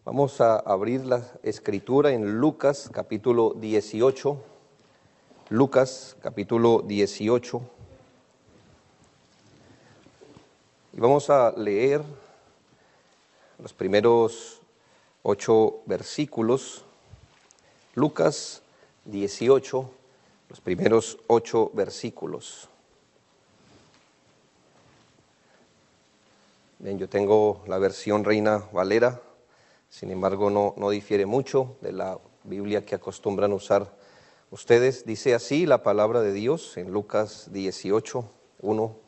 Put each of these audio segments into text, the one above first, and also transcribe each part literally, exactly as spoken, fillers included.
Vamos a abrir la escritura en Lucas capítulo dieciocho. Lucas capítulo dieciocho. Y vamos a leer los primeros ocho versículos. Lucas dieciocho, los primeros ocho versículos. Bien, yo tengo la versión Reina Valera. Sin embargo, no, no difiere mucho de la Biblia que acostumbran usar ustedes. Dice así la palabra de Dios en Lucas dieciocho, uno.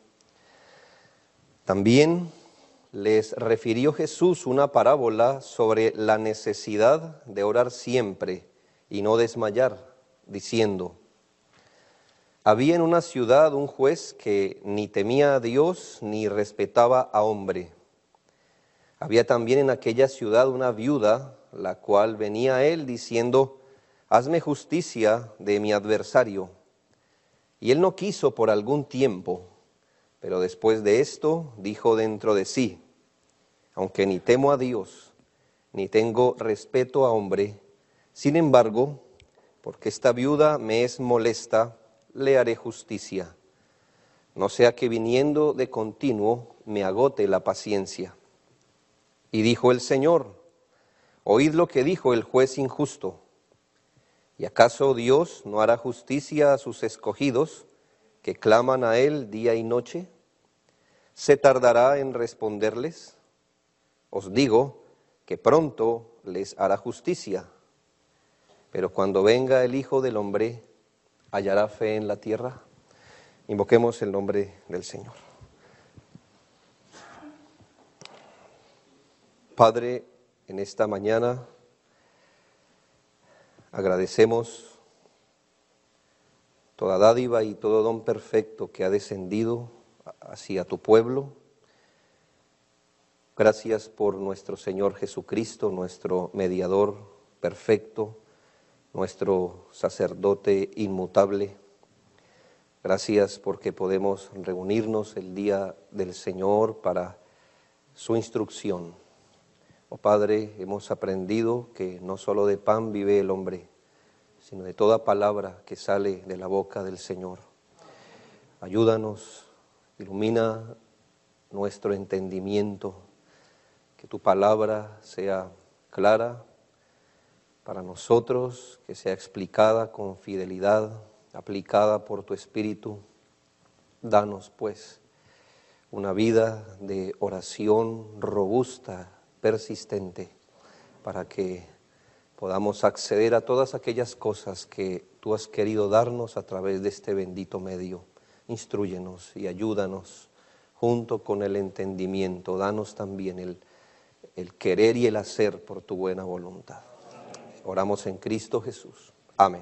También les refirió Jesús una parábola sobre la necesidad de orar siempre y no desmayar, diciendo: había en una ciudad un juez que ni temía a Dios ni respetaba a hombre. Había también en aquella ciudad una viuda, la cual venía a él diciendo: hazme justicia de mi adversario. Y él no quiso por algún tiempo, pero después de esto dijo dentro de sí: aunque ni temo a Dios, ni tengo respeto a hombre, sin embargo, porque esta viuda me es molesta, le haré justicia, no sea que viniendo de continuo me agote la paciencia. Y dijo el Señor: oíd lo que dijo el juez injusto. ¿Y acaso Dios no hará justicia a sus escogidos, que claman a Él día y noche? ¿Se tardará en responderles? Os digo que pronto les hará justicia. Pero cuando venga el Hijo del Hombre, ¿hallará fe en la tierra? Invoquemos el nombre del Señor. Padre, en esta mañana agradecemos toda dádiva y todo don perfecto que ha descendido hacia tu pueblo. Gracias por nuestro Señor Jesucristo, nuestro mediador perfecto, nuestro sacerdote inmutable. Gracias porque podemos reunirnos el día del Señor para su instrucción. Oh Padre, hemos aprendido que no solo de pan vive el hombre, sino de toda palabra que sale de la boca del Señor. Ayúdanos, ilumina nuestro entendimiento, que tu palabra sea clara para nosotros, que sea explicada con fidelidad, aplicada por tu Espíritu. Danos, pues, una vida de oración robusta, persistente, para que podamos acceder a todas aquellas cosas que tú has querido darnos a través de este bendito medio. Instrúyenos y ayúdanos junto con el entendimiento. Danos también el, el querer y el hacer por tu buena voluntad. Oramos en Cristo Jesús. Amén.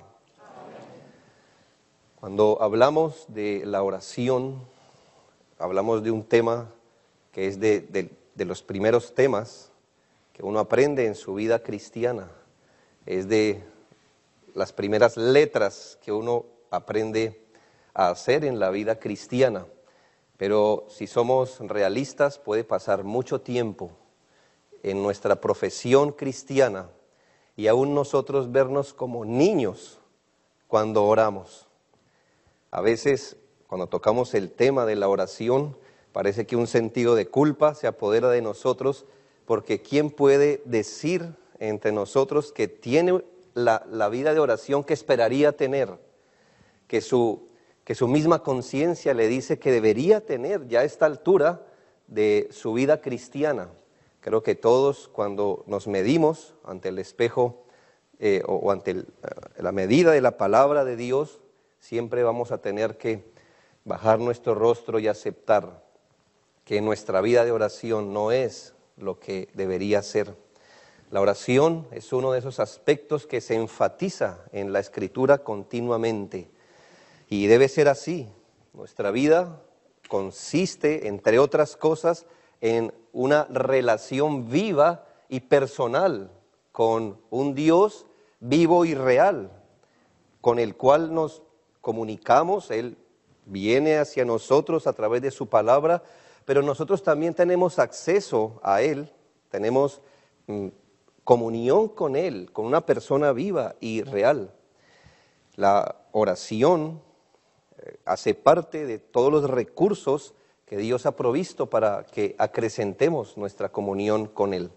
Cuando hablamos de la oración, hablamos de un tema que es de, de, de los primeros temas que uno aprende en su vida cristiana. Es de las primeras letras que uno aprende a hacer en la vida cristiana. Pero si somos realistas, puede pasar mucho tiempo en nuestra profesión cristiana y aún nosotros vernos como niños cuando oramos. A veces, cuando tocamos el tema de la oración, parece que un sentido de culpa se apodera de nosotros, porque ¿quién puede decir entre nosotros que tiene la, la vida de oración que esperaría tener? Que su, que su misma conciencia le dice que debería tener ya a esta altura de su vida cristiana. Creo que todos, cuando nos medimos ante el espejo eh, o, o ante el, la medida de la palabra de Dios, siempre vamos a tener que bajar nuestro rostro y aceptar que nuestra vida de oración no es lo que debería ser. La oración es uno de esos aspectos que se enfatiza en la Escritura continuamente y debe ser así. Nuestra vida consiste, entre otras cosas, en una relación viva y personal con un Dios vivo y real, con el cual nos comunicamos. Él viene hacia nosotros a través de su palabra, pero nosotros también tenemos acceso a Él, tenemos mm, comunión con Él, con una persona viva y real. La oración eh, hace parte de todos los recursos que Dios ha provisto para que acrecentemos nuestra comunión con Él.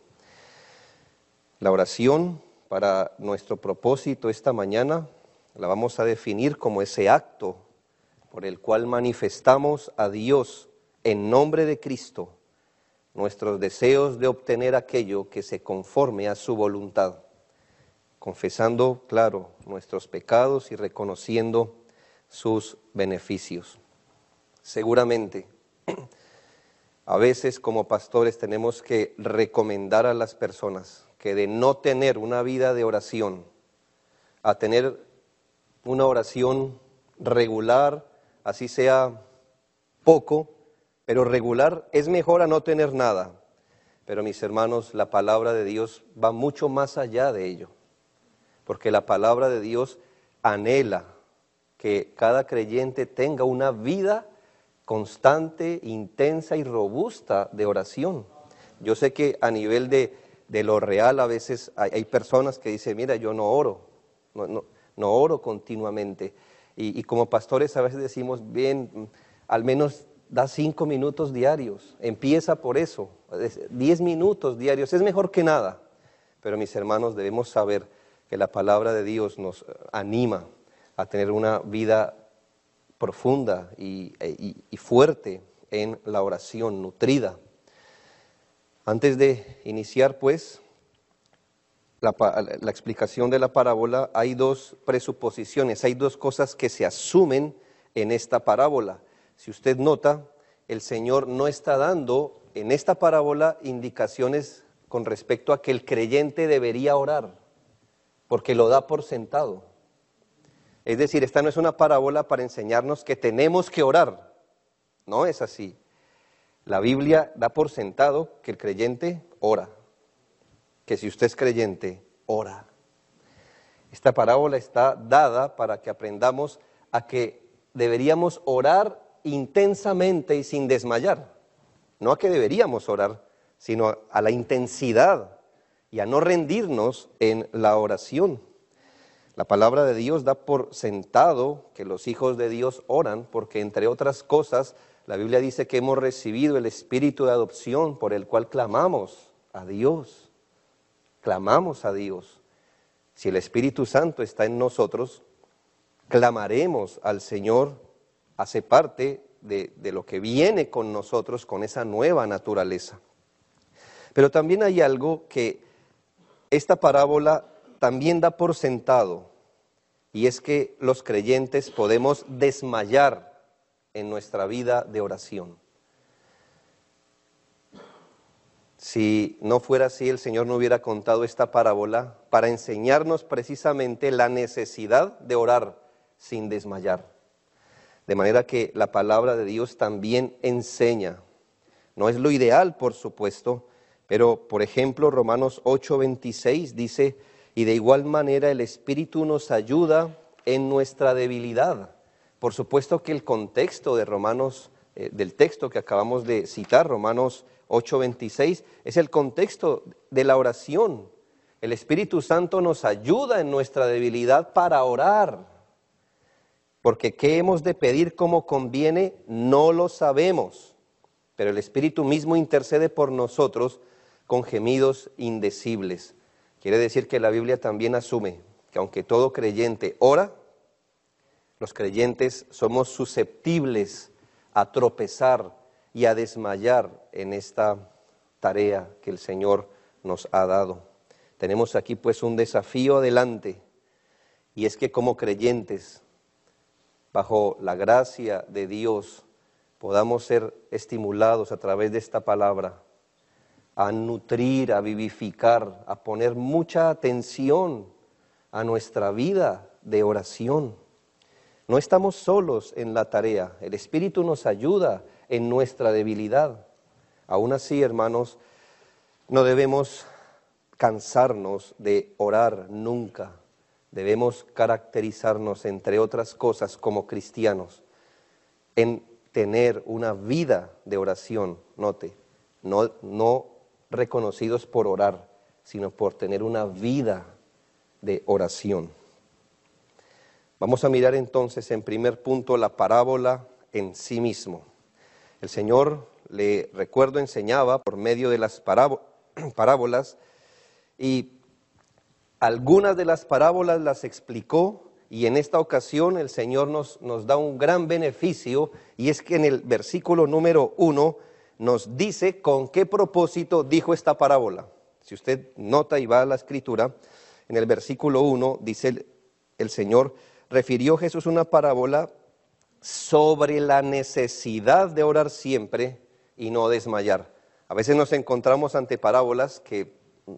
La oración, para nuestro propósito esta mañana, la vamos a definir como ese acto por el cual manifestamos a Dios en nombre de Cristo nuestros deseos de obtener aquello que se conforme a su voluntad, confesando, claro, nuestros pecados y reconociendo sus beneficios. Seguramente, a veces como pastores tenemos que recomendar a las personas que de no tener una vida de oración a tener una oración regular, así sea poco, pero regular es mejor a no tener nada. Pero mis hermanos, la palabra de Dios va mucho más allá de ello, porque la palabra de Dios anhela que cada creyente tenga una vida constante, intensa y robusta de oración. Yo sé que a nivel de, de lo real a veces hay, hay personas que dicen, mira, yo no oro, no, no, no oro continuamente. Y, y como pastores a veces decimos, bien, al menos da cinco minutos diarios, empieza por eso, diez minutos diarios, es mejor que nada. Pero mis hermanos, debemos saber que la palabra de Dios nos anima a tener una vida profunda y, y, y fuerte en la oración, nutrida. Antes de iniciar, pues, la, la explicación de la parábola, hay dos presuposiciones, hay dos cosas que se asumen en esta parábola. Si usted nota, el Señor no está dando en esta parábola indicaciones con respecto a que el creyente debería orar, porque lo da por sentado. Es decir, esta no es una parábola para enseñarnos que tenemos que orar, no es así. La Biblia da por sentado que el creyente ora, que si usted es creyente, ora. Esta parábola está dada para que aprendamos a que deberíamos orar intensamente y sin desmayar. No a que deberíamos orar, sino a la intensidad y a no rendirnos en la oración. La palabra de Dios da por sentado que los hijos de Dios oran, porque entre otras cosas, la Biblia dice que hemos recibido el espíritu de adopción por el cual clamamos a Dios. Clamamos a Dios. Si el Espíritu Santo está en nosotros, clamaremos al Señor, hace parte de, de lo que viene con nosotros, con esa nueva naturaleza. Pero también hay algo que esta parábola también da por sentado, y es que los creyentes podemos desmayar en nuestra vida de oración. Si no fuera así, el Señor no hubiera contado esta parábola para enseñarnos precisamente la necesidad de orar sin desmayar. De manera que la palabra de Dios también enseña. No es lo ideal, por supuesto, pero por ejemplo Romanos ocho veintiséis dice, y de igual manera el Espíritu nos ayuda en nuestra debilidad. Por supuesto que el contexto de Romanos, eh, del texto que acabamos de citar, Romanos ocho veintiséis, es el contexto de la oración. El Espíritu Santo nos ayuda en nuestra debilidad para orar. Porque qué hemos de pedir como conviene, no lo sabemos. Pero el Espíritu mismo intercede por nosotros con gemidos indecibles. Quiere decir que la Biblia también asume que aunque todo creyente ora, los creyentes somos susceptibles a tropezar y a desmayar en esta tarea que el Señor nos ha dado. Tenemos aquí pues un desafío adelante, y es que como creyentes, bajo la gracia de Dios, podamos ser estimulados a través de esta palabra a nutrir, a vivificar, a poner mucha atención a nuestra vida de oración. No estamos solos en la tarea, el Espíritu nos ayuda en nuestra debilidad. Aún así, hermanos, no debemos cansarnos de orar nunca. Debemos caracterizarnos, entre otras cosas, como cristianos, en tener una vida de oración, note, no, no reconocidos por orar, sino por tener una vida de oración. Vamos a mirar entonces en primer punto la parábola en sí mismo. El Señor, le recuerdo, enseñaba por medio de las parábolas y algunas de las parábolas las explicó, y en esta ocasión el Señor nos, nos da un gran beneficio, y es que en el versículo número uno nos dice con qué propósito dijo esta parábola. Si usted nota y va a la escritura, en el versículo uno dice el, el Señor, refirió Jesús una parábola sobre la necesidad de orar siempre y no desmayar. A veces nos encontramos ante parábolas que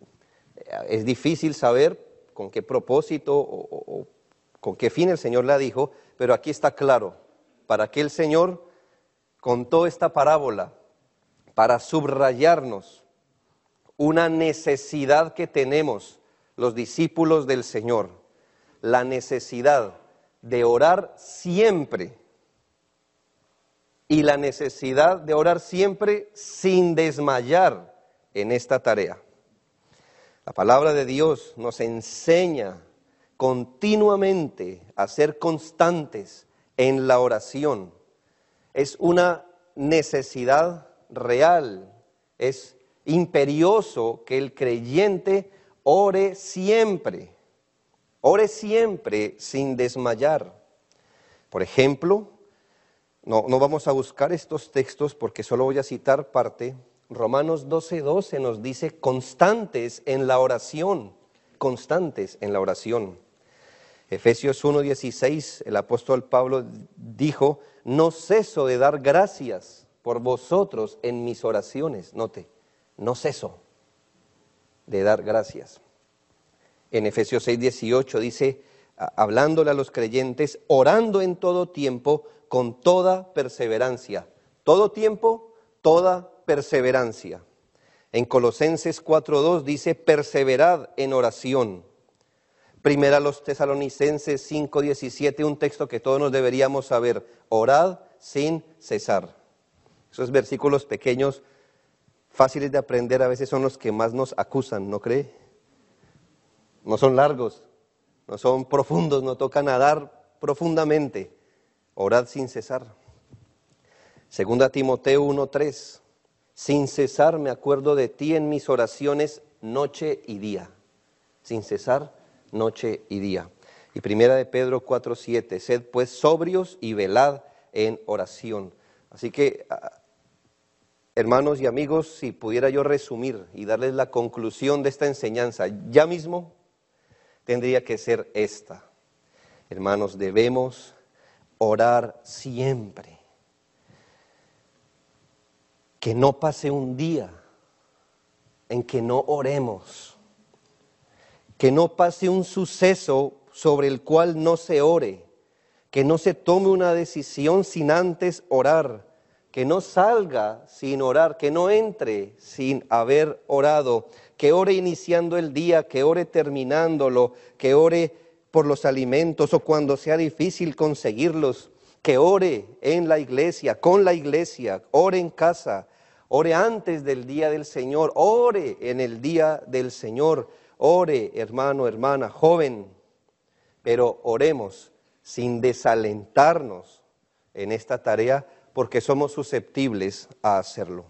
es difícil saber con qué propósito o, o, o con qué fin el Señor la dijo, pero aquí está claro, para qué el Señor contó esta parábola, para subrayarnos una necesidad que tenemos los discípulos del Señor, la necesidad de orar siempre y la necesidad de orar siempre sin desmayar en esta tarea. La palabra de Dios nos enseña continuamente a ser constantes en la oración. Es una necesidad real, es imperioso que el creyente ore siempre, ore siempre sin desmayar. Por ejemplo, no, no vamos a buscar estos textos porque solo voy a citar parte. Romanos doce doce nos dice constantes en la oración, constantes en la oración. Efesios uno dieciséis, el apóstol Pablo dijo, no ceso de dar gracias por vosotros en mis oraciones. Note, no ceso de dar gracias. En Efesios seis dieciocho dice, hablándole a los creyentes, orando en todo tiempo, con toda perseverancia. Todo tiempo, toda perseverancia. En Colosenses cuatro dos dice, perseverad en oración. Primera a los Tesalonicenses cinco diecisiete, un texto que todos nos deberíamos saber, orad sin cesar. Esos versículos pequeños, fáciles de aprender, a veces son los que más nos acusan, ¿no cree? No son largos, no son profundos, no toca nadar profundamente. Orad sin cesar. Segunda Timoteo uno tres, sin cesar me acuerdo de ti en mis oraciones noche y día. Sin cesar, noche y día. Y primera de Pedro cuatro siete, sed pues sobrios y velad en oración. Así que, hermanos y amigos, si pudiera yo resumir y darles la conclusión de esta enseñanza, ya mismo tendría que ser esta. Hermanos, debemos orar siempre. Que no pase un día en que no oremos. Que no pase un suceso sobre el cual no se ore. Que no se tome una decisión sin antes orar. Que no salga sin orar. Que no entre sin haber orado. Que ore iniciando el día, que ore terminándolo. Que ore por los alimentos o cuando sea difícil conseguirlos. Que ore en la iglesia, con la iglesia, ore en casa. Ore antes del día del Señor, ore en el día del Señor, ore, hermano, hermana, joven, pero oremos sin desalentarnos en esta tarea porque somos susceptibles a hacerlo.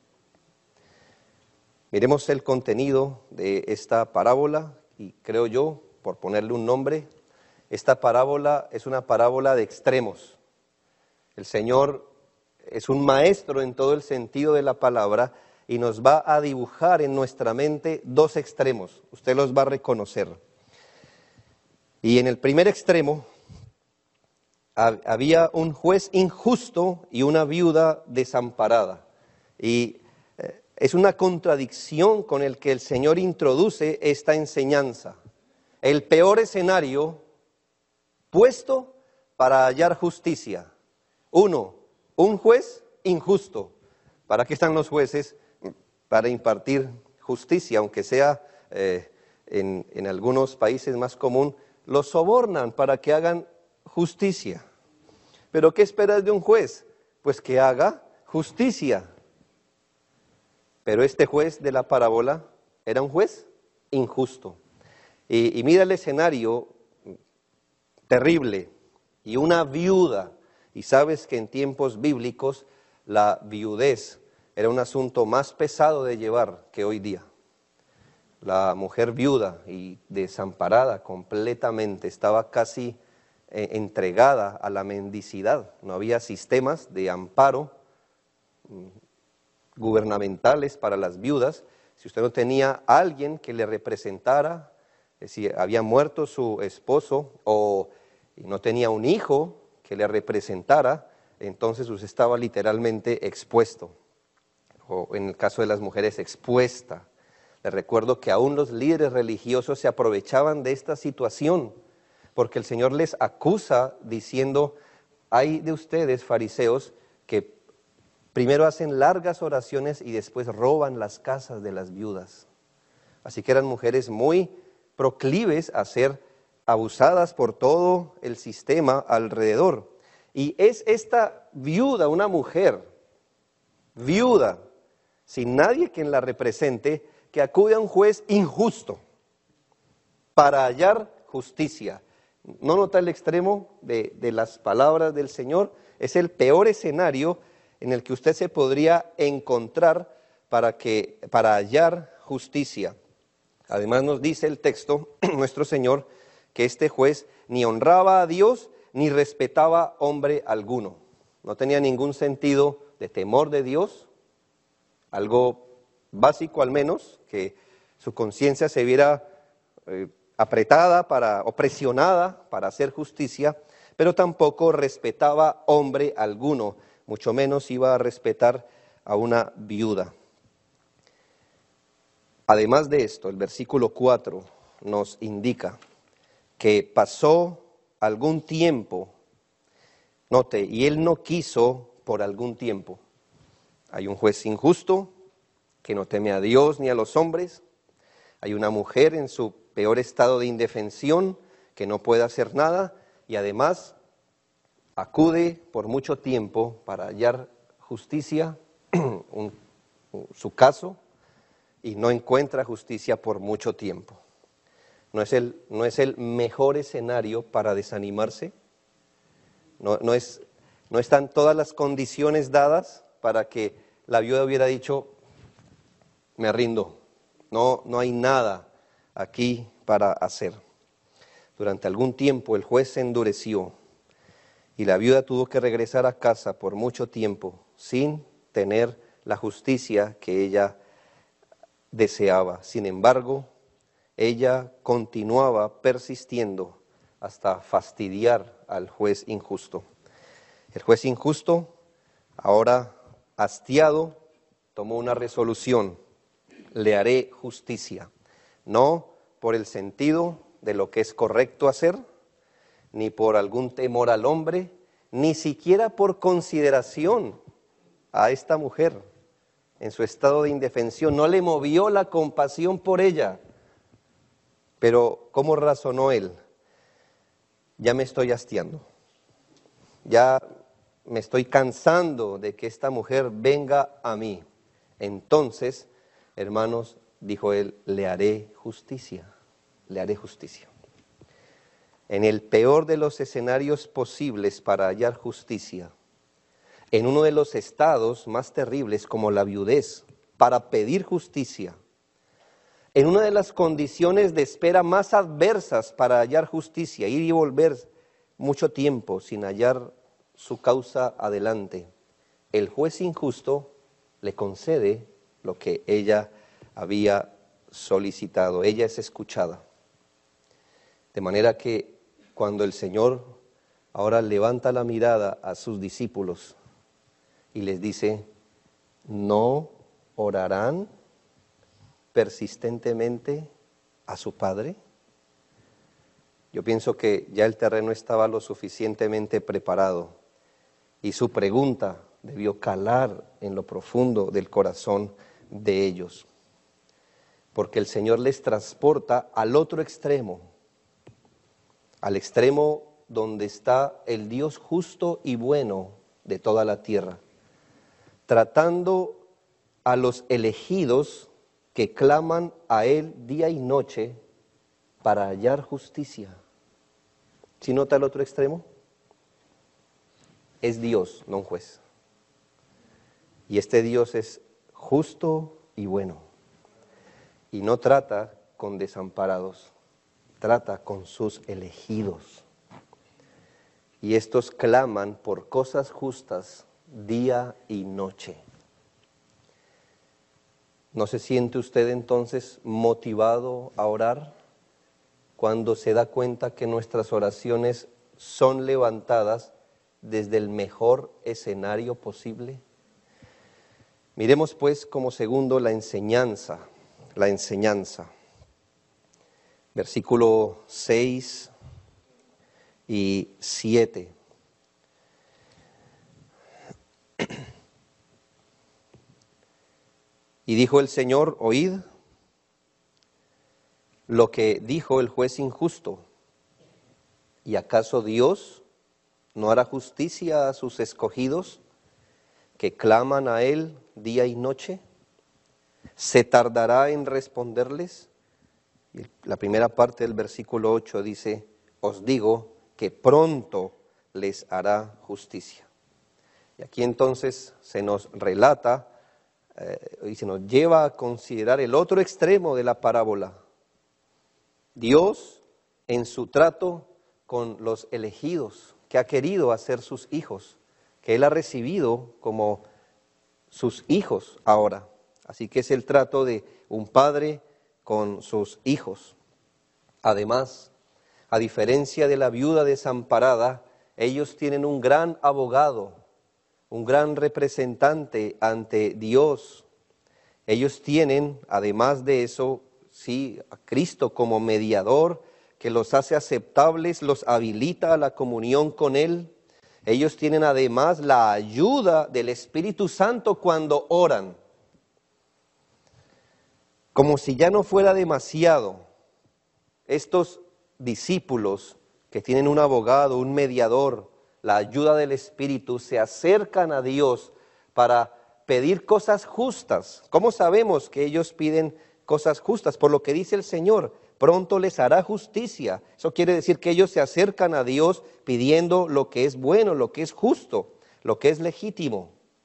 Miremos el contenido de esta parábola y creo yo, por ponerle un nombre, esta parábola es una parábola de extremos. El Señor es un maestro en todo el sentido de la palabra y nos va a dibujar en nuestra mente dos extremos. Usted los va a reconocer. Y en el primer extremo había un juez injusto y una viuda desamparada. Y es una contradicción con el que el Señor introduce esta enseñanza. El peor escenario puesto para hallar justicia. Uno, un juez injusto. ¿Para qué están los jueces? Para impartir justicia, aunque sea eh, en, en algunos países más común, los sobornan para que hagan justicia. ¿Pero qué esperas de un juez? Pues que haga justicia. Pero este juez de la parábola, ¿era un juez? injusto. Y, y mira el escenario terrible, y una viuda, y sabes que en tiempos bíblicos la viudez era un asunto más pesado de llevar que hoy día. La mujer viuda y desamparada completamente estaba casi eh, entregada a la mendicidad. No había sistemas de amparo mm, gubernamentales para las viudas. Si usted no tenía a alguien que le representara, eh, si había muerto su esposo o no tenía un hijo que le representara, entonces usted estaba literalmente expuesto, o en el caso de las mujeres, expuesta. Les recuerdo que aún los líderes religiosos se aprovechaban de esta situación, porque el Señor les acusa diciendo, hay de ustedes, fariseos, que primero hacen largas oraciones y después roban las casas de las viudas. Así que eran mujeres muy proclives a ser abusadas por todo el sistema alrededor. Y es esta viuda, una mujer, viuda, sin nadie quien la represente, que acude a un juez injusto para hallar justicia. ¿No nota el extremo de, de las palabras del Señor? Es el peor escenario en el que usted se podría encontrar para, que, para hallar justicia. Además nos dice el texto, nuestro Señor, que este juez ni honraba a Dios ni respetaba hombre alguno. No tenía ningún sentido de temor de Dios, algo básico al menos, que su conciencia se viera eh, apretada para, o presionada para hacer justicia, pero tampoco respetaba hombre alguno, mucho menos iba a respetar a una viuda. Además de esto, el versículo cuatro nos indica que pasó algún tiempo, note, y él no quiso por algún tiempo. Hay un juez injusto que no teme a Dios ni a los hombres. Hay una mujer en su peor estado de indefensión que no puede hacer nada y además acude por mucho tiempo para hallar justicia, un, su caso, y no encuentra justicia por mucho tiempo. ¿No es el, no es el mejor escenario para desanimarse? ¿No, no, es, ¿No están todas las condiciones dadas para que la viuda hubiera dicho, me rindo, no, no hay nada aquí para hacer? Durante algún tiempo el juez se endureció y la viuda tuvo que regresar a casa por mucho tiempo sin tener la justicia que ella deseaba. Sin embargo, ella continuaba persistiendo hasta fastidiar al juez injusto. El juez injusto, ahora hastiado, tomó una resolución: le haré justicia, no por el sentido de lo que es correcto hacer, ni por algún temor al hombre, ni siquiera por consideración a esta mujer en su estado de indefensión. No le movió la compasión por ella. Pero ¿cómo razonó él? Ya me estoy hastiando, ya me estoy cansando de que esta mujer venga a mí. Entonces, hermanos, dijo él, le haré justicia, le haré justicia. En el peor de los escenarios posibles para hallar justicia, en uno de los estados más terribles como la viudez, para pedir justicia, en una de las condiciones de espera más adversas para hallar justicia, ir y volver mucho tiempo sin hallar su causa adelante, el juez injusto le concede lo que ella había solicitado. Ella es escuchada. De manera que cuando el Señor ahora levanta la mirada a sus discípulos y les dice, ¿no orarán persistentemente a su Padre? Yo pienso que ya el terreno estaba lo suficientemente preparado y su pregunta debió calar en lo profundo del corazón de ellos, porque el Señor les transporta al otro extremo, al extremo donde está el Dios justo y bueno de toda la tierra, tratando a los elegidos que claman a Él día y noche para hallar justicia. ¿Sí nota el otro extremo? Es Dios, no un juez. Y este Dios es justo y bueno. Y no trata con desamparados, trata con sus elegidos. Y estos claman por cosas justas día y noche. ¿No se siente usted entonces motivado a orar cuando se da cuenta que nuestras oraciones son levantadas desde el mejor escenario posible? Miremos pues como segundo la enseñanza, la enseñanza. Versículo seis y siete. Y dijo el Señor, oíd lo que dijo el juez injusto. ¿Y acaso Dios no hará justicia a sus escogidos que claman a Él día y noche? ¿Se tardará en responderles? Y la primera parte del versículo ocho dice, os digo que pronto les hará justicia. Y aquí entonces se nos relata eh, y se nos lleva a considerar el otro extremo de la parábola. Dios en su trato con los elegidos, que ha querido hacer sus hijos, que Él ha recibido como sus hijos ahora. Así que es el trato de un padre con sus hijos. Además, a diferencia de la viuda desamparada, ellos tienen un gran abogado, un gran representante ante Dios. Ellos tienen, además de eso, sí, a Cristo como mediador, que los hace aceptables, los habilita a la comunión con Él. Ellos tienen además la ayuda del Espíritu Santo cuando oran. Como si ya no fuera demasiado, estos discípulos que tienen un abogado, un mediador, la ayuda del Espíritu, se acercan a Dios para pedir cosas justas. ¿Cómo sabemos que ellos piden cosas justas? Por lo que dice el Señor, pronto les hará justicia. Eso quiere decir que ellos se acercan a Dios pidiendo lo que es bueno, lo que es justo, lo que es legítimo.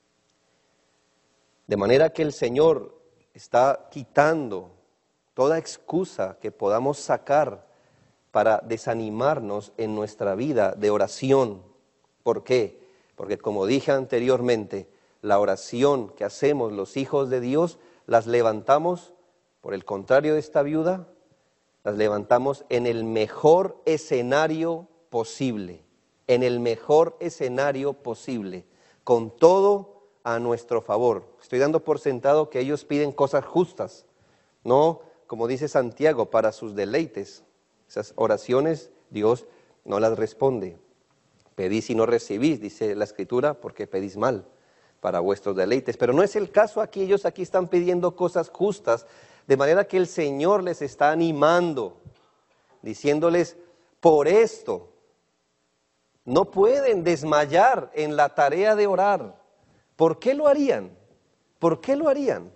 De manera que el Señor está quitando toda excusa que podamos sacar para desanimarnos en nuestra vida de oración. ¿Por qué? Porque como dije anteriormente, la oración que hacemos los hijos de Dios, las levantamos, por el contrario de esta viuda, las levantamos en el mejor escenario posible, en el mejor escenario posible, con todo a nuestro favor. Estoy dando por sentado que ellos piden cosas justas, no, como dice Santiago, para sus deleites. Esas oraciones Dios no las responde. Pedís y no recibís, dice la Escritura, porque pedís mal para vuestros deleites. Pero no es el caso aquí, ellos aquí están pidiendo cosas justas, de manera que el Señor les está animando, diciéndoles, por esto, no pueden desmayar en la tarea de orar. ¿Por qué lo harían? ¿Por qué lo harían?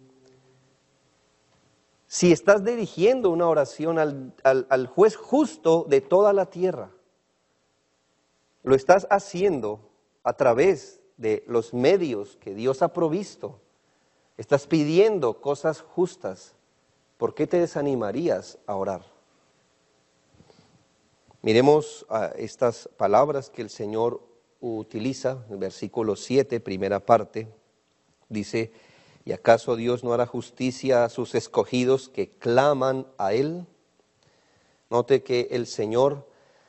Si estás dirigiendo una oración al, al, al juez justo de toda la tierra, lo estás haciendo a través de los medios que Dios ha provisto. Estás pidiendo cosas justas. ¿Por qué te desanimarías a orar? Miremos a estas palabras que el Señor utiliza, en el versículo siete, primera parte, dice, ¿y acaso Dios no hará justicia a sus escogidos que claman a Él? Note que el Señor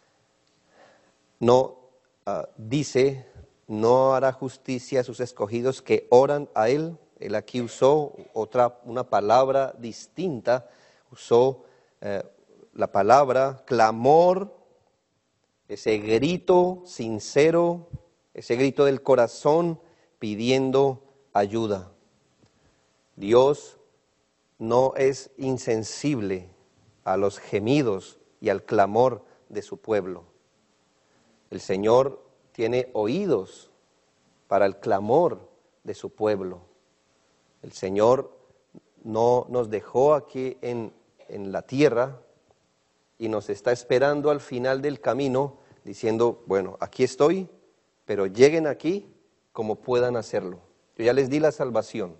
no uh, dice, no hará justicia a sus escogidos que oran a Él. Él aquí usó otra, una palabra distinta, usó eh, la palabra clamor, ese grito sincero, ese grito del corazón pidiendo ayuda. Dios no es insensible a los gemidos y al clamor de su pueblo. El Señor tiene oídos para el clamor de su pueblo. El Señor no nos dejó aquí en, en la tierra y nos está esperando al final del camino diciendo, bueno, aquí estoy, pero lleguen aquí como puedan hacerlo. Yo ya les di la salvación,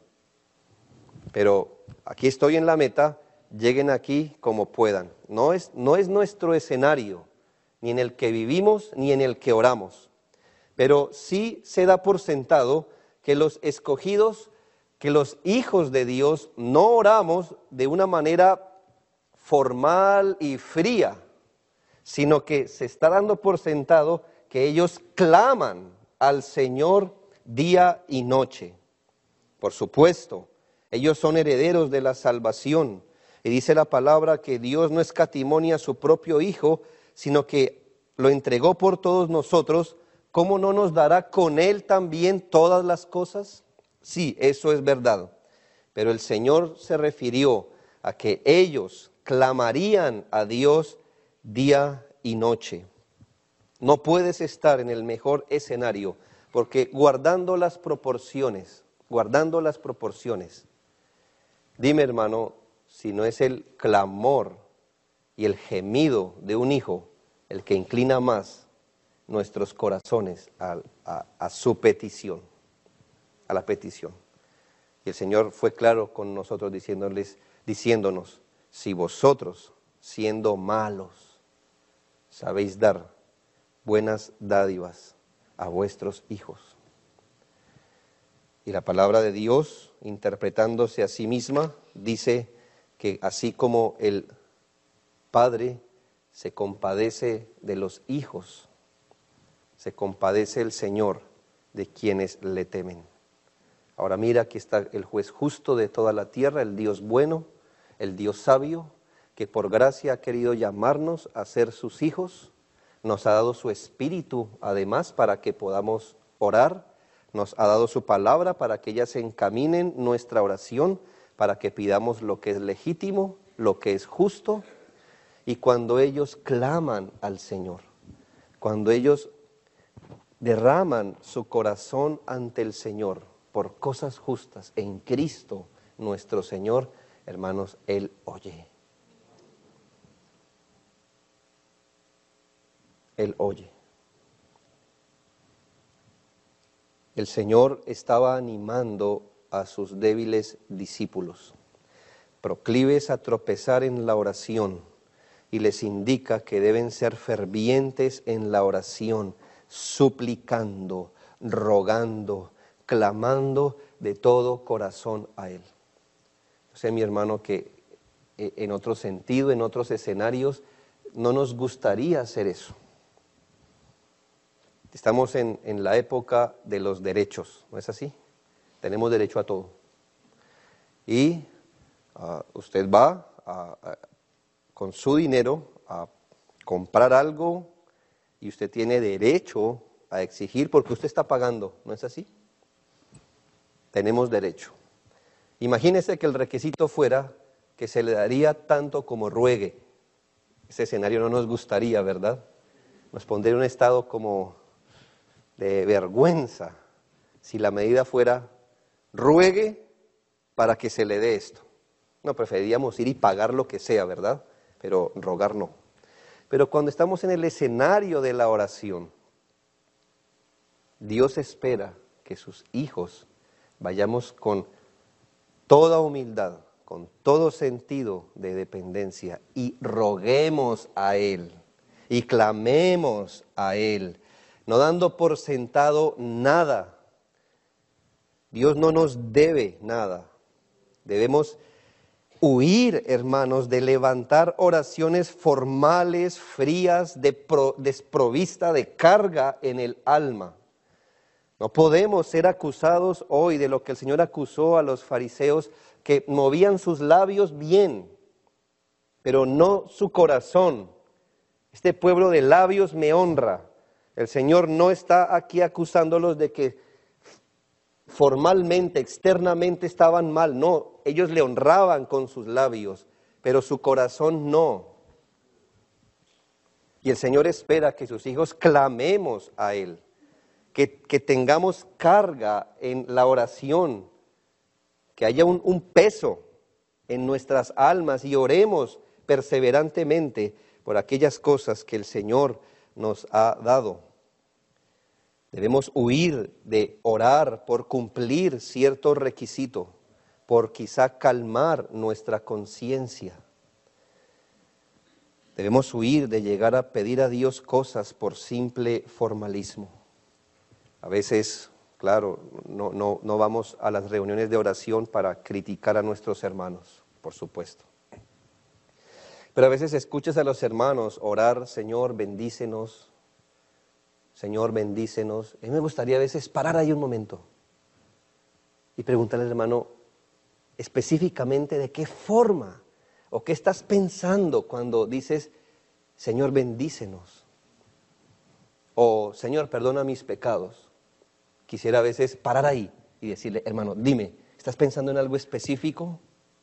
pero aquí estoy en la meta, lleguen aquí como puedan. No es, no es nuestro escenario, ni en el que vivimos, ni en el que oramos. Pero sí se da por sentado que los escogidos, que los hijos de Dios, no oramos de una manera formal y fría, sino que se está dando por sentado que ellos claman al Señor día y noche. Por supuesto, ellos son herederos de la salvación. Y dice la palabra que Dios no escatimó a su propio Hijo, sino que lo entregó por todos nosotros. ¿Cómo no nos dará con Él también todas las cosas? Sí, eso es verdad. Pero el Señor se refirió a que ellos clamarían a Dios día y noche. No puedes estar en el mejor escenario, porque guardando las proporciones, guardando las proporciones, dime, hermano, si no es el clamor y el gemido de un hijo el que inclina más nuestros corazones a, a, a su petición, a la petición. Y el Señor fue claro con nosotros diciéndoles, diciéndonos, si vosotros, siendo malos, sabéis dar buenas dádivas a vuestros hijos. Y la palabra de Dios, interpretándose a sí misma, dice que así como el Padre se compadece de los hijos, se compadece el Señor de quienes le temen. Ahora mira, aquí está el juez justo de toda la tierra, el Dios bueno, el Dios sabio, que por gracia ha querido llamarnos a ser sus hijos, nos ha dado su espíritu además para que podamos orar, nos ha dado su palabra para que ellas encaminen nuestra oración, para que pidamos lo que es legítimo, lo que es justo, y cuando ellos claman al Señor, cuando ellos derraman su corazón ante el Señor por cosas justas en Cristo nuestro Señor, hermanos, Él oye. Él oye. El Señor estaba animando a sus débiles discípulos, proclives a tropezar en la oración, y les indica que deben ser fervientes en la oración, suplicando, rogando, clamando de todo corazón a Él. Yo sé, mi hermano, que en otro sentido, en otros escenarios, no nos gustaría hacer eso. Estamos en, en la época de los derechos, ¿no es así? Tenemos derecho a todo. Y uh, usted va a, a, con su dinero a comprar algo y usted tiene derecho a exigir porque usted está pagando, ¿no es así? Tenemos derecho. Imagínese que el requisito fuera que se le daría tanto como ruegue. Ese escenario no nos gustaría, ¿verdad? Nos pondría en un estado como de vergüenza si la medida fuera ruegue para que se le dé esto. No, preferiríamos ir y pagar lo que sea, ¿verdad? Pero rogar no. Pero cuando estamos en el escenario de la oración, Dios espera que sus hijos vayamos con toda humildad, con todo sentido de dependencia y roguemos a Él y clamemos a Él, no dando por sentado nada. Dios no nos debe nada. Debemos huir, hermanos, de levantar oraciones formales, frías, de pro, desprovista de carga en el alma. No podemos ser acusados hoy de lo que el Señor acusó a los fariseos, que movían sus labios bien, pero no su corazón. Este pueblo de labios me honra. El Señor no está aquí acusándolos de que formalmente, externamente estaban mal. No, ellos le honraban con sus labios, pero su corazón no. Y el Señor espera que sus hijos clamemos a Él, que, que tengamos carga en la oración, que haya un, un peso, en nuestras almas y oremos perseverantemente por aquellas cosas que el Señor nos ha dado. Debemos huir de orar por cumplir cierto requisito, por quizá calmar nuestra conciencia. Debemos huir de llegar a pedir a Dios cosas por simple formalismo. A veces, claro, no, no, no vamos a las reuniones de oración para criticar a nuestros hermanos, por supuesto. Pero a veces escuchas a los hermanos orar, Señor, bendícenos, Señor, bendícenos. A mí me gustaría a veces parar ahí un momento y preguntarle al hermano específicamente de qué forma o qué estás pensando cuando dices, Señor, bendícenos. O, Señor, perdona mis pecados. Quisiera a veces parar ahí y decirle, hermano, dime, ¿estás pensando en algo específico?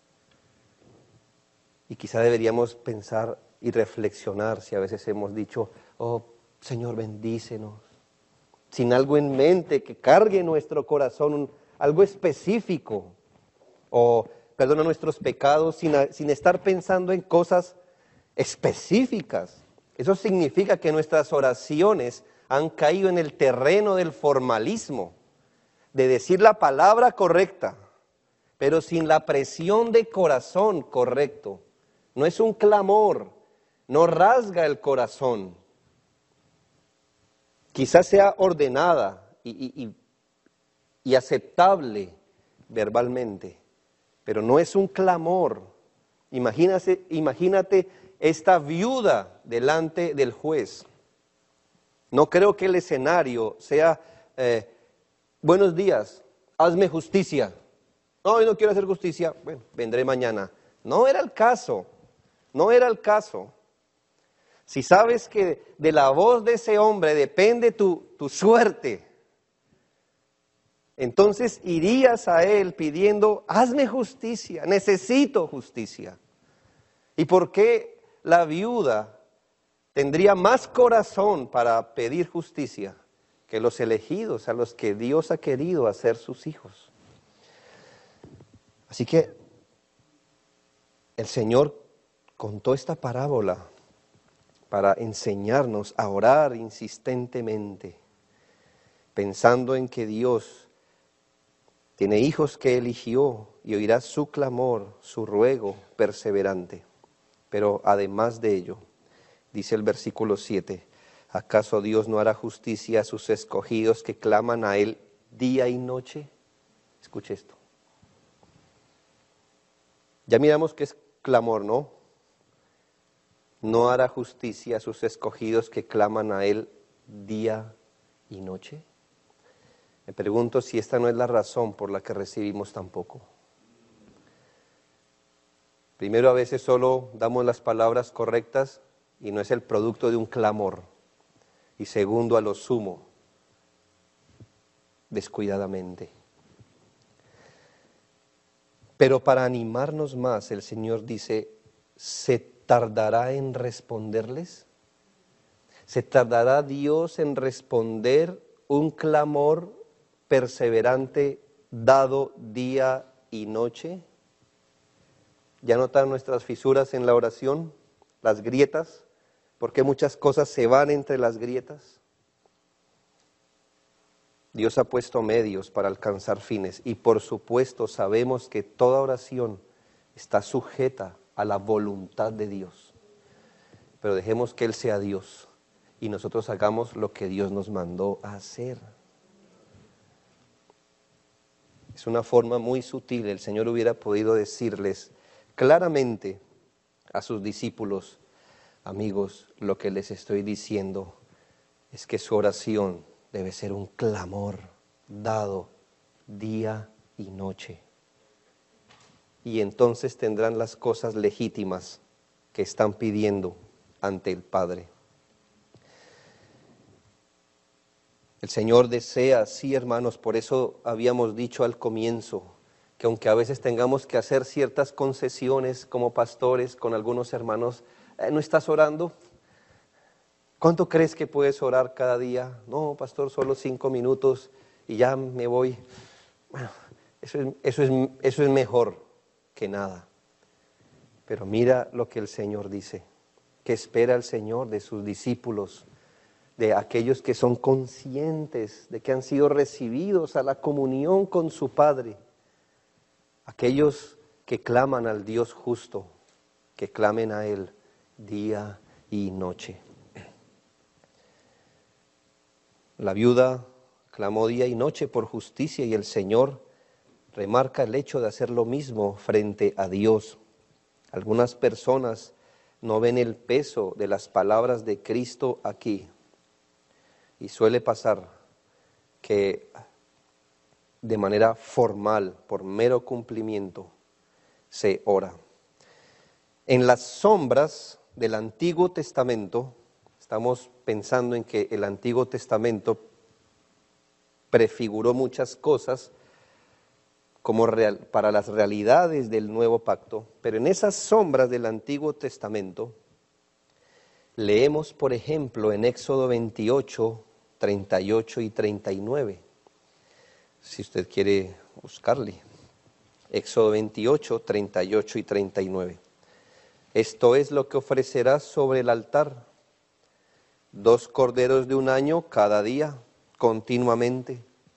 Y quizá deberíamos pensar y reflexionar si a veces hemos dicho, oh, Señor, bendícenos, sin algo en mente que cargue nuestro corazón, un, algo específico, o perdona nuestros pecados sin, sin estar pensando en cosas específicas. Eso significa que nuestras oraciones han caído en el terreno del formalismo, de decir la palabra correcta, pero sin la presión de corazón correcto. No es un clamor, no rasga el corazón. Quizás sea ordenada y, y, y, y aceptable verbalmente, pero no es un clamor. Imagínate, imagínate esta viuda delante del juez. No creo que el escenario sea, eh, buenos días, hazme justicia. No, yo no quiero hacer justicia, bueno, vendré mañana. No era el caso, no era el caso. Si sabes que de la voz de ese hombre depende tu, tu suerte, entonces irías a él pidiendo, hazme justicia, necesito justicia. ¿Y por qué la viuda tendría más corazón para pedir justicia que los elegidos a los que Dios ha querido hacer sus hijos? Así que el Señor contó esta parábola para enseñarnos a orar insistentemente, pensando en que Dios tiene hijos que eligió y oirá su clamor, su ruego perseverante. Pero además de ello, dice el versículo siete, ¿acaso Dios no hará justicia a sus escogidos que claman a Él día y noche? Escuche esto. Ya miramos que es clamor, ¿no? ¿No hará justicia a sus escogidos que claman a Él día y noche? Me pregunto si esta no es la razón por la que recibimos tan poco. Primero, a veces solo damos las palabras correctas y no es el producto de un clamor. Y segundo, a lo sumo, descuidadamente. Pero para animarnos más, el Señor dice, ¿se tardará en responderles? ¿Se tardará Dios en responder un clamor perseverante dado día y noche? ¿Ya notan nuestras fisuras en la oración? Las grietas, porque muchas cosas se van entre las grietas. Dios ha puesto medios para alcanzar fines y por supuesto sabemos que toda oración está sujeta a la voluntad de Dios. Pero dejemos que Él sea Dios y nosotros hagamos lo que Dios nos mandó a hacer. Es una forma muy sutil, el Señor hubiera podido decirles claramente a sus discípulos, amigos, lo que les estoy diciendo es que su oración debe ser un clamor dado día y noche. Y entonces tendrán las cosas legítimas que están pidiendo ante el Padre. El Señor desea, sí, hermanos, por eso habíamos dicho al comienzo, que aunque a veces tengamos que hacer ciertas concesiones como pastores con algunos hermanos, ¿eh, ¿no estás orando? ¿Cuánto crees que puedes orar cada día? No, pastor, solo cinco minutos y ya me voy. Bueno, eso es, eso es, eso es mejor que nada. Pero mira lo que el Señor dice, que espera el Señor de sus discípulos, de aquellos que son conscientes de que han sido recibidos a la comunión con su Padre, aquellos que claman al Dios justo, que clamen a Él día y noche. La viuda clamó día y noche por justicia y el Señor remarca el hecho de hacer lo mismo frente a Dios. Algunas personas no ven el peso de las palabras de Cristo aquí. Y suele pasar que de manera formal, por mero cumplimiento, se ora. En las sombras del Antiguo Testamento, estamos pensando en que el Antiguo Testamento prefiguró muchas cosas como real, para las realidades del Nuevo Pacto, pero en esas sombras del Antiguo Testamento, leemos, por ejemplo, en Éxodo veintiocho, treinta y ocho y treinta y nueve, si usted quiere buscarle. Éxodo veintiocho, treinta y ocho y treinta y nueve. Esto es lo que ofrecerás sobre el altar: dos corderos de un año cada día, continuamente.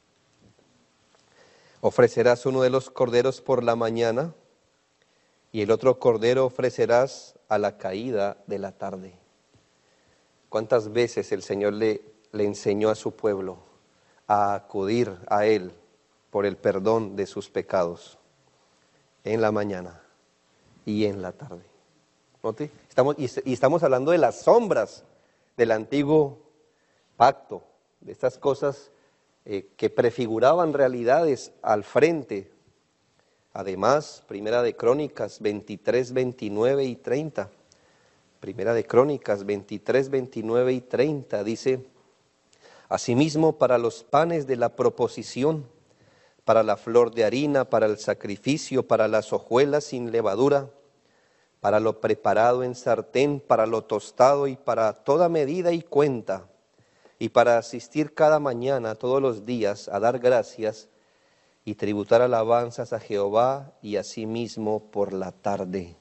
Ofrecerás uno de los corderos por la mañana y el otro cordero ofrecerás a la caída de la tarde. ¿Cuántas veces el Señor le, le enseñó a su pueblo a acudir a Él por el perdón de sus pecados? En la mañana y en la tarde. ¿Note? Estamos, y, y estamos hablando de las sombras del antiguo pacto, de estas cosas eh, que prefiguraban realidades al frente. Además, Primera de Crónicas veintitrés, veintinueve y treinta. Primera de Crónicas veintitrés, veintinueve y treinta dice: asimismo, para los panes de la proposición, para la flor de harina, para el sacrificio, para las hojuelas sin levadura, para lo preparado en sartén, para lo tostado y para toda medida y cuenta, y para asistir cada mañana, todos los días, a dar gracias y tributar alabanzas a Jehová, y asimismo por la tarde.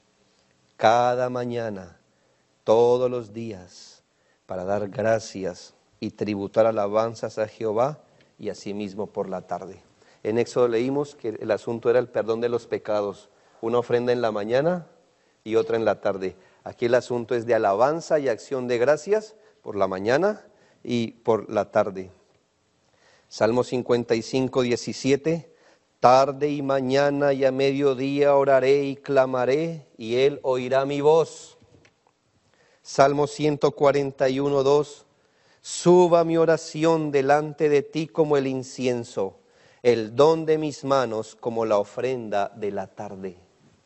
Cada mañana, todos los días, para dar gracias y tributar alabanzas a Jehová, y asimismo por la tarde. En Éxodo leímos que el asunto era el perdón de los pecados, una ofrenda en la mañana y otra en la tarde. Aquí el asunto es de alabanza y acción de gracias por la mañana y por la tarde. Salmo cincuenta y cinco, diecisiete, tarde y mañana y a mediodía oraré y clamaré, y Él oirá mi voz. Salmo ciento cuarenta y uno, dos, suba mi oración delante de ti como el incienso, el don de mis manos como la ofrenda de la tarde.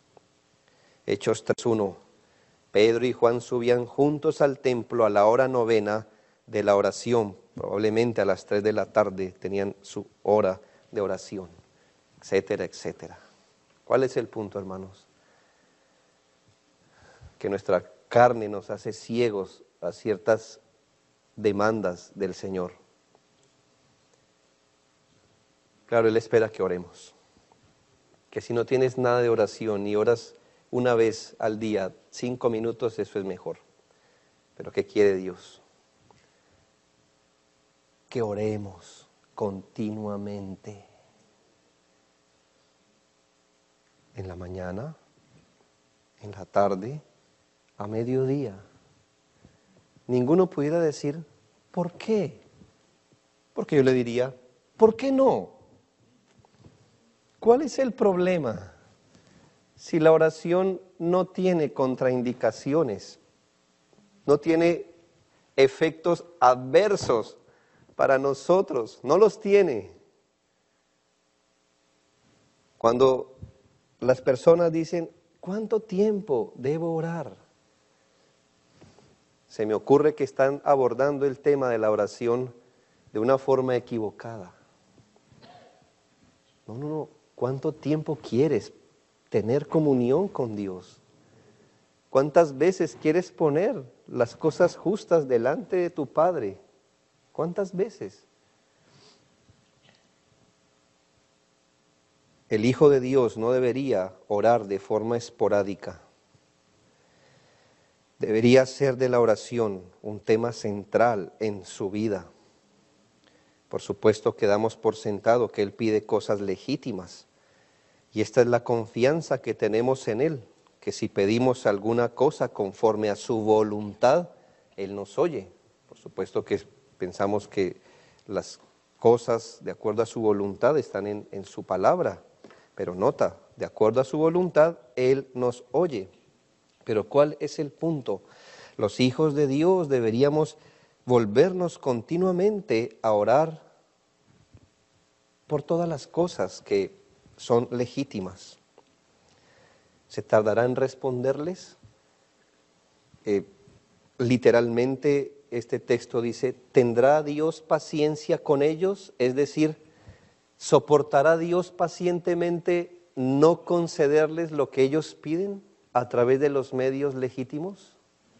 Hechos tres uno, Pedro y Juan subían juntos al templo a la hora novena de la oración, probablemente a las tres de la tarde tenían su hora de oración, etcétera, etcétera. ¿Cuál es el punto, hermanos? Que nuestra carne nos hace ciegos a ciertas demandas del Señor. Claro, Él espera que oremos, que si no tienes nada de oración y oras una vez al día, cinco minutos, eso es mejor. Pero ¿qué quiere Dios? Que oremos continuamente. En la mañana, en la tarde, a mediodía. Ninguno pudiera decir, ¿por qué? Porque yo le diría, ¿por qué no? ¿Cuál es el problema? Si la oración no tiene contraindicaciones, no tiene efectos adversos para nosotros, no los tiene. Cuando las personas dicen, ¿cuánto tiempo debo orar? Se me ocurre que están abordando el tema de la oración de una forma equivocada. No, no, no. ¿Cuánto tiempo quieres tener comunión con Dios? ¿Cuántas veces quieres poner las cosas justas delante de tu Padre? ¿Cuántas veces? El Hijo de Dios no debería orar de forma esporádica. debería ser de la oración un tema central en su vida. Por supuesto que damos por sentado que Él pide cosas legítimas, y esta es la confianza que tenemos en Él, que si pedimos alguna cosa conforme a su voluntad, Él nos oye. Por supuesto que pensamos que las cosas de acuerdo a su voluntad están en, en su palabra, pero nota, de acuerdo a su voluntad, Él nos oye. Pero ¿cuál es el punto? Los hijos de Dios deberíamos volvernos continuamente a orar por todas las cosas que son legítimas. ¿Se tardará en responderles? Eh, literalmente este texto dice, ¿tendrá Dios paciencia con ellos? Es decir, ¿soportará Dios pacientemente no concederles lo que ellos piden a través de los medios legítimos?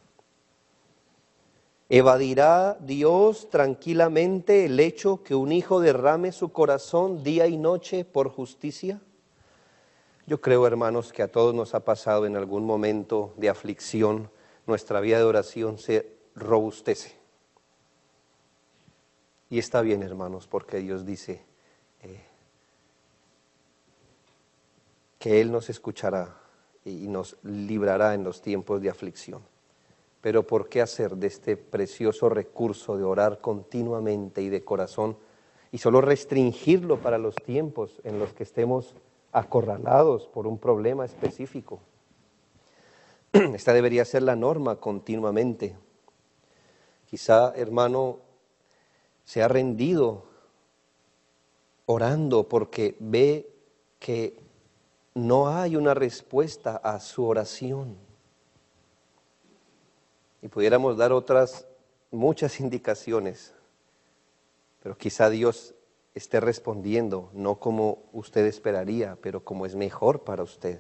¿Evadirá Dios tranquilamente el hecho que un hijo derrame su corazón día y noche por justicia? Yo creo, hermanos, que a todos nos ha pasado en algún momento de aflicción, nuestra vida de oración se robustece. Y está bien, hermanos, porque Dios dice eh, que Él nos escuchará y nos librará en los tiempos de aflicción. Pero ¿por qué hacer de este precioso recurso de orar continuamente y de corazón y solo restringirlo para los tiempos en los que estemos acorralados por un problema específico? Esta debería ser la norma continuamente. Quizá, hermano, se ha rendido orando porque ve que no hay una respuesta a su oración. Y pudiéramos dar otras muchas indicaciones, pero quizá Dios esté respondiendo, no como usted esperaría, pero como es mejor para usted.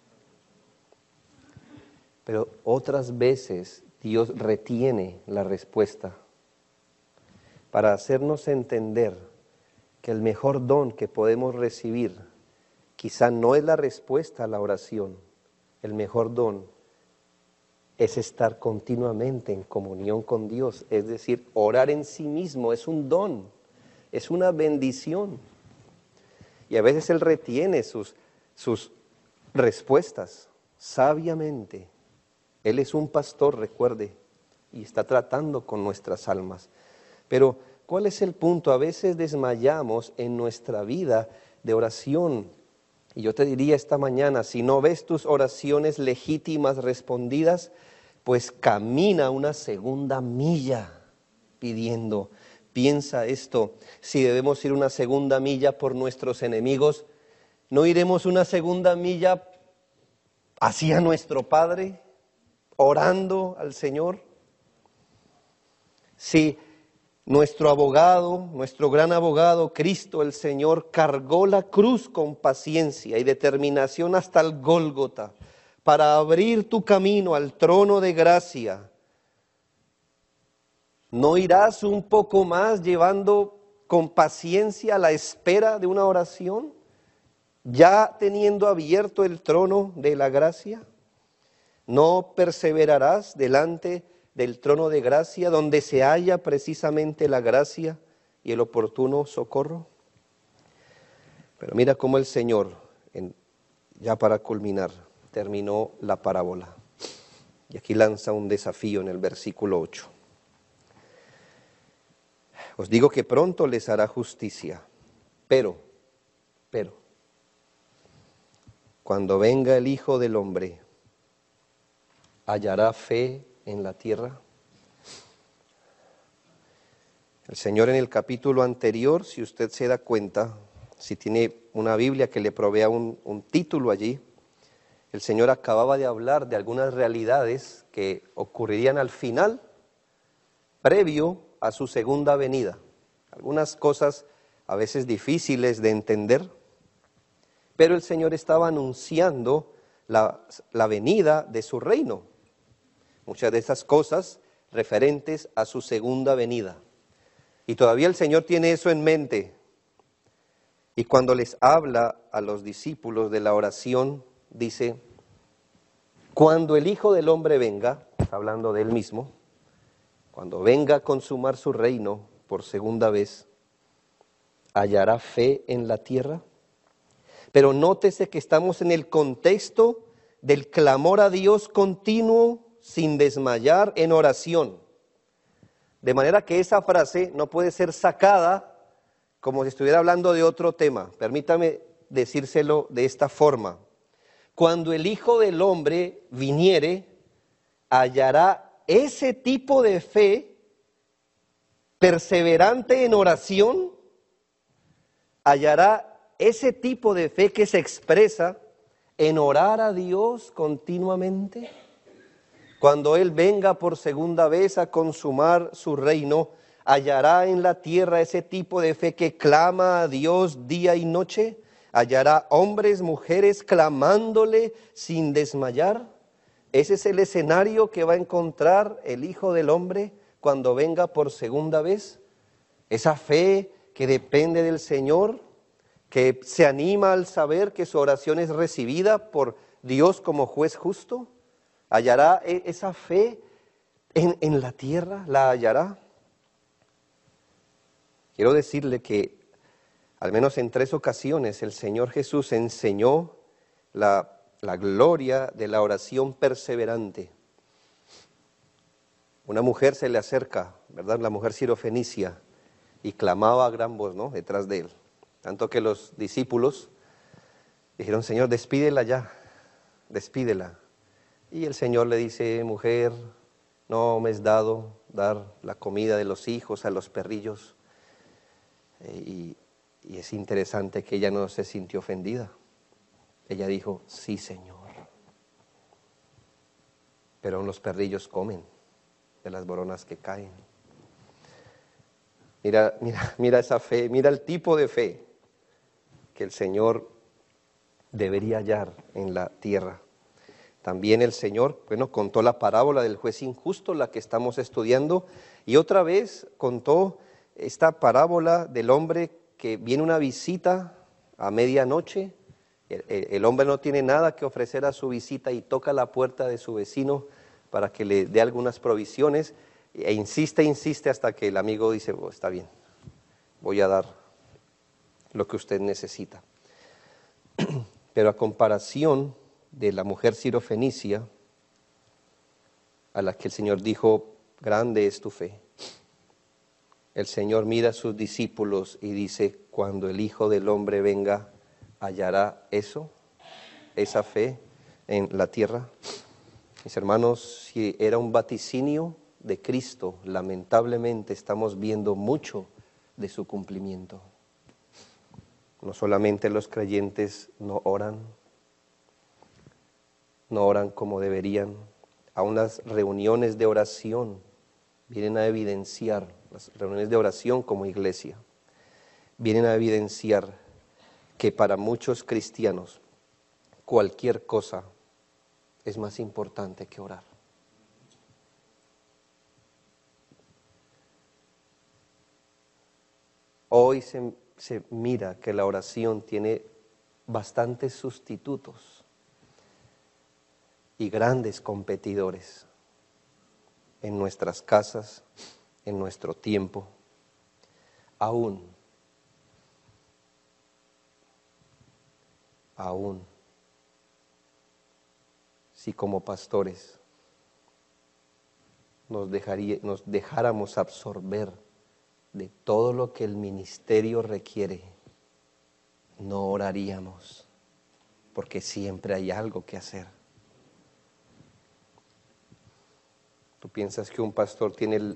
Pero otras veces Dios retiene la respuesta para hacernos entender que el mejor don que podemos recibir quizá no es la respuesta a la oración, el mejor don es estar continuamente en comunión con Dios, es decir, orar en sí mismo es un don, es una bendición. Y a veces Él retiene sus, sus respuestas sabiamente. Él es un pastor, recuerde, y está tratando con nuestras almas. Pero, ¿cuál es el punto? A veces desmayamos en nuestra vida de oración. Y yo te diría esta mañana, si no ves tus oraciones legítimas respondidas, pues camina una segunda milla pidiendo. Piensa esto, si debemos ir una segunda milla por nuestros enemigos, ¿no iremos una segunda milla hacia nuestro Padre, orando al Señor? Si nuestro abogado, nuestro gran abogado, Cristo el Señor, cargó la cruz con paciencia y determinación hasta el Gólgota para abrir tu camino al trono de gracia, ¿no irás un poco más llevando con paciencia la espera de una oración, ya teniendo abierto el trono de la gracia? ¿No perseverarás delante del trono de gracia, donde se halla precisamente la gracia y el oportuno socorro? Pero mira cómo el Señor, en, ya para culminar, terminó la parábola. Y aquí lanza un desafío en el versículo ocho. Os digo que pronto les hará justicia, pero, pero, cuando venga el Hijo del Hombre, ¿hallará fe en la tierra? El Señor en el capítulo anterior, si usted se da cuenta, si tiene una Biblia que le provea un, un título allí, el Señor acababa de hablar de algunas realidades que ocurrirían al final, previo a su segunda venida. Algunas cosas a veces difíciles de entender, pero el Señor estaba anunciando la, la venida de su reino. Muchas de esas cosas referentes a su segunda venida. Y todavía el Señor tiene eso en mente. Y cuando les habla a los discípulos de la oración, dice, cuando el Hijo del Hombre venga, está hablando de Él mismo, cuando venga a consumar su reino por segunda vez, ¿hallará fe en la tierra? Pero nótese que estamos en el contexto del clamor a Dios continuo, sin desmayar, en oración. De manera que esa frase no puede ser sacada como si estuviera hablando de otro tema. Permítame decírselo de esta forma. Cuando el Hijo del Hombre viniere, hallará ese tipo de fe perseverante en oración, hallará ese tipo de fe que se expresa en orar a Dios continuamente. Cuando Él venga por segunda vez a consumar su reino, hallará en la tierra ese tipo de fe que clama a Dios día y noche. Hallará hombres, mujeres clamándole sin desmayar. Ese es el escenario que va a encontrar el Hijo del Hombre cuando venga por segunda vez. Esa fe que depende del Señor, que se anima al saber que su oración es recibida por Dios como juez justo. ¿Hallará esa fe en, en la tierra? ¿La hallará? Quiero decirle que al menos en tres ocasiones el Señor Jesús enseñó la, la gloria de la oración perseverante. Una mujer se le acerca, ¿verdad? La mujer sirofenicia, y clamaba a gran voz, ¿no?, detrás de Él. Tanto que los discípulos dijeron: Señor, despídela ya, despídela. Y el Señor le dice: mujer, no me es dado dar la comida de los hijos a los perrillos. Y, y es interesante que ella no se sintió ofendida. Ella dijo: sí, Señor. Pero los perrillos comen de las boronas que caen. Mira, mira, mira esa fe, mira el tipo de fe que el Señor debería hallar en la tierra. También el Señor, bueno, contó la parábola del juez injusto, la que estamos estudiando, y otra vez contó esta parábola del hombre que viene una visita a medianoche. El, el hombre no tiene nada que ofrecer a su visita y toca la puerta de su vecino para que le dé algunas provisiones, e insiste, insiste hasta que el amigo dice: oh, está bien, voy a dar lo que usted necesita. Pero a comparación de la mujer sirofenicia, a la que el Señor dijo: grande es tu fe, el Señor mira a sus discípulos y dice: cuando el Hijo del Hombre venga, ¿hallará eso, esa fe en la tierra? Mis hermanos, si era un vaticinio de Cristo, lamentablemente estamos viendo mucho de su cumplimiento. No solamente los creyentes no oran, no oran como deberían. Aún las reuniones de oración vienen a evidenciar, las reuniones de oración como iglesia, vienen a evidenciar que para muchos cristianos cualquier cosa es más importante que orar. Hoy se, se mira que la oración tiene bastantes sustitutos y grandes competidores en nuestras casas, en nuestro tiempo. Aún, aún, si como pastores nos, dejaría, nos dejáramos absorber de todo lo que el ministerio requiere, no oraríamos, porque siempre hay algo que hacer. ¿Tú piensas que un pastor tiene el,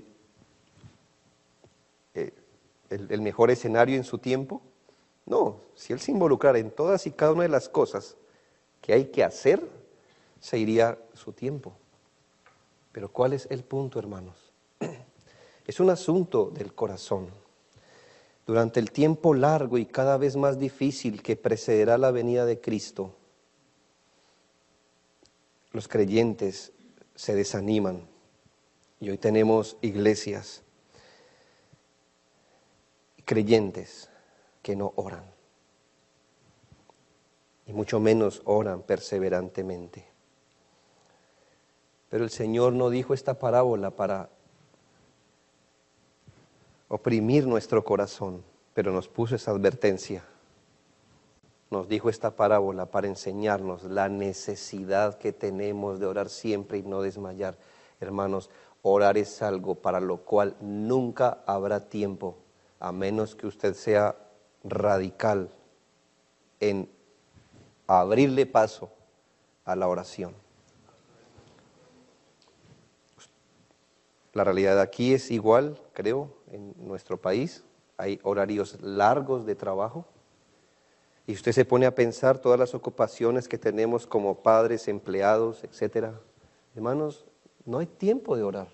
eh, el, el mejor escenario en su tiempo? No, si él se involucrara en todas y cada una de las cosas que hay que hacer, se iría su tiempo. Pero ¿cuál es el punto, hermanos? Es un asunto del corazón. Durante el tiempo largo y cada vez más difícil que precederá la venida de Cristo, los creyentes se desaniman. Y hoy tenemos iglesias, creyentes que no oran, y mucho menos oran perseverantemente. Pero el Señor no dijo esta parábola para oprimir nuestro corazón, pero nos puso esa advertencia. Nos dijo esta parábola para enseñarnos la necesidad que tenemos de orar siempre y no desmayar. Hermanos, orar es algo para lo cual nunca habrá tiempo, a menos que usted sea radical en abrirle paso a la oración. La realidad aquí es igual, creo, en nuestro país. Hay horarios largos de trabajo. Y usted se pone a pensar todas las ocupaciones que tenemos como padres, empleados, etcétera. Hermanos, no hay tiempo de orar.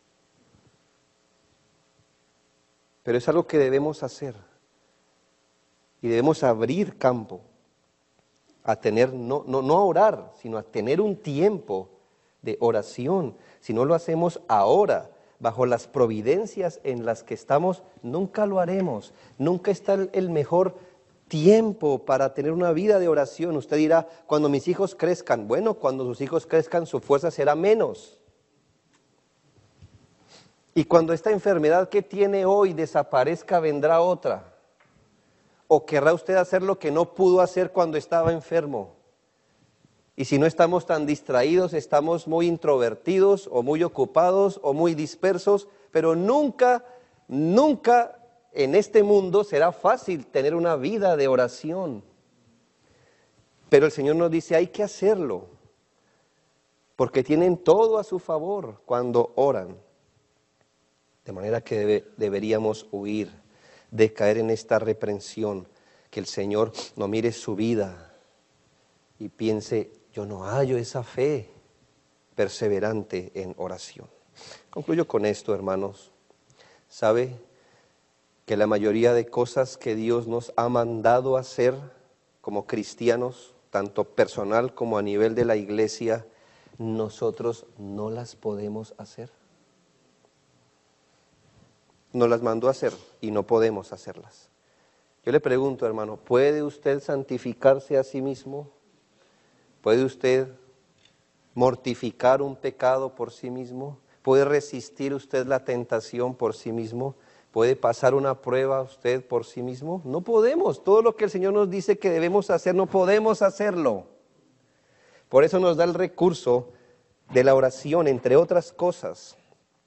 Pero es algo que debemos hacer. Y debemos abrir campo a tener, no, no, no a orar, sino a tener un tiempo de oración. Si no lo hacemos ahora, bajo las providencias en las que estamos, nunca lo haremos. Nunca está el, el mejor tiempo para tener una vida de oración. Usted dirá, cuando mis hijos crezcan, bueno, cuando sus hijos crezcan su fuerza será menos. Y cuando esta enfermedad que tiene hoy desaparezca, vendrá otra. ¿O querrá usted hacer lo que no pudo hacer cuando estaba enfermo? Y si no estamos tan distraídos, estamos muy introvertidos o muy ocupados o muy dispersos, pero nunca, nunca en este mundo será fácil tener una vida de oración. Pero el Señor nos dice, hay que hacerlo, porque tienen todo a su favor cuando oran. De manera que debe, deberíamos huir de caer en esta reprensión, que el Señor no mire su vida y piense, yo no hallo esa fe perseverante en oración. Concluyo con esto, hermanos. ¿Sabe que la mayoría de cosas que Dios nos ha mandado hacer como cristianos, tanto personal como a nivel de la iglesia, nosotros no las podemos hacer? Nos las mandó a hacer y no podemos hacerlas. Yo le pregunto, hermano, ¿puede usted santificarse a sí mismo? ¿Puede usted mortificar un pecado por sí mismo? ¿Puede resistir usted la tentación por sí mismo? ¿Puede pasar una prueba usted por sí mismo? No podemos. Todo lo que el Señor nos dice que debemos hacer, no podemos hacerlo. Por eso nos da el recurso de la oración, entre otras cosas.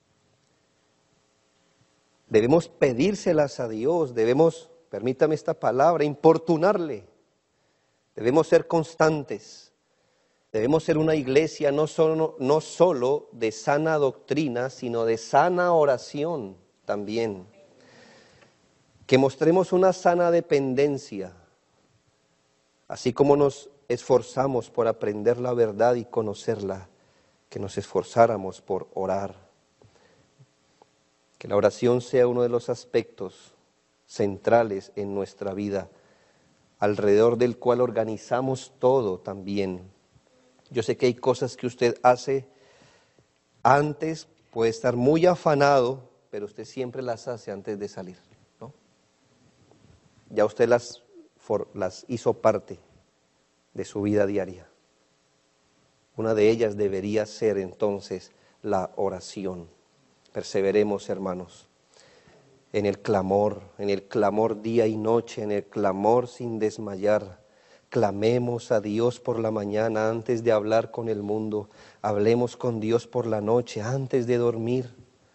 Debemos pedírselas a Dios, debemos, permítame esta palabra, importunarle. Debemos ser constantes. Debemos ser una iglesia no solo, no solo de sana doctrina, sino de sana oración también. Que mostremos una sana dependencia, así como nos esforzamos por aprender la verdad y conocerla, que nos esforzáramos por orar. Que la oración sea uno de los aspectos centrales en nuestra vida, alrededor del cual organizamos todo también. Yo sé que hay cosas que usted hace antes, puede estar muy afanado, pero usted siempre las hace antes de salir, ¿no? Ya usted las, for, las hizo parte de su vida diaria. Una de ellas debería ser entonces la oración. Perseveremos, hermanos, en el clamor, en el clamor día y noche, en el clamor sin desmayar. Clamemos a Dios por la mañana antes de hablar con el mundo. Hablemos con Dios por la noche antes de dormir.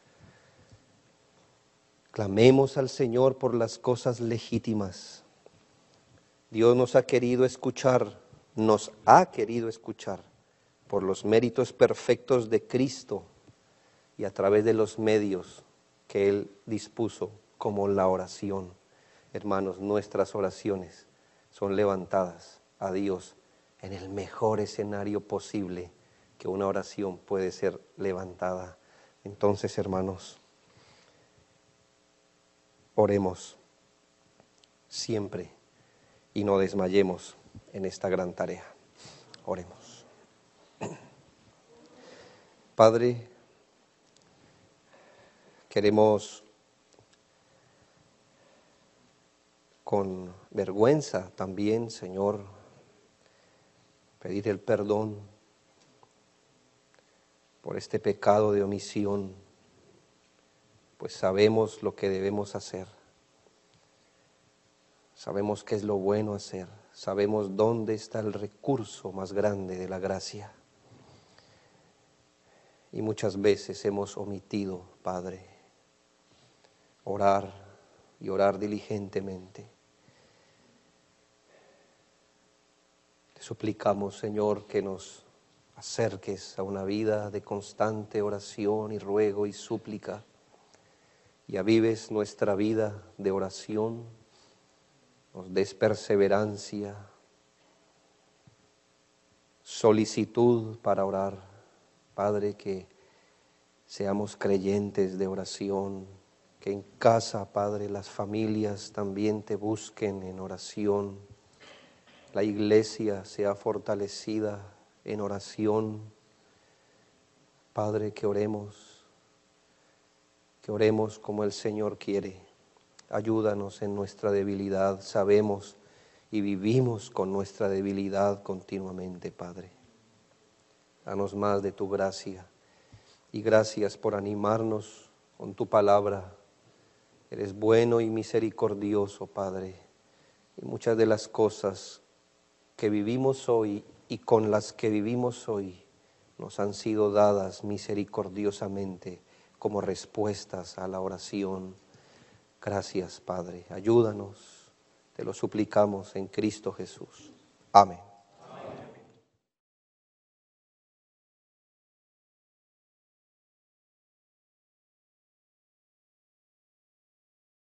Clamemos al Señor por las cosas legítimas. Dios nos ha querido escuchar, nos ha querido escuchar por los méritos perfectos de Cristo y a través de los medios que Él dispuso, como la oración. Hermanos, nuestras oraciones son levantadas a Dios en el mejor escenario posible que una oración puede ser levantada. Entonces, hermanos, oremos siempre y no desmayemos en esta gran tarea. Oremos. Padre, queremos con vergüenza también, Señor, pedir el perdón por este pecado de omisión, pues sabemos lo que debemos hacer. Sabemos qué es lo bueno hacer. Sabemos dónde está el recurso más grande de la gracia. Y muchas veces hemos omitido, Padre, orar y orar diligentemente. Te suplicamos, Señor, que nos acerques a una vida de constante oración y ruego y súplica, y avives nuestra vida de oración, nos des perseverancia, solicitud para orar. Padre, que seamos creyentes de oración, que en casa, Padre, las familias también te busquen en oración, la iglesia sea fortalecida en oración. Padre, que oremos, que oremos como el Señor quiere. Ayúdanos en nuestra debilidad, sabemos y vivimos con nuestra debilidad continuamente, Padre. Danos más de tu gracia y gracias por animarnos con tu palabra. Eres bueno y misericordioso, Padre, y muchas de las cosas que vivimos hoy y con las que vivimos hoy nos han sido dadas misericordiosamente como respuestas a la oración. Gracias, Padre, ayúdanos, te lo suplicamos en Cristo Jesús. Amén.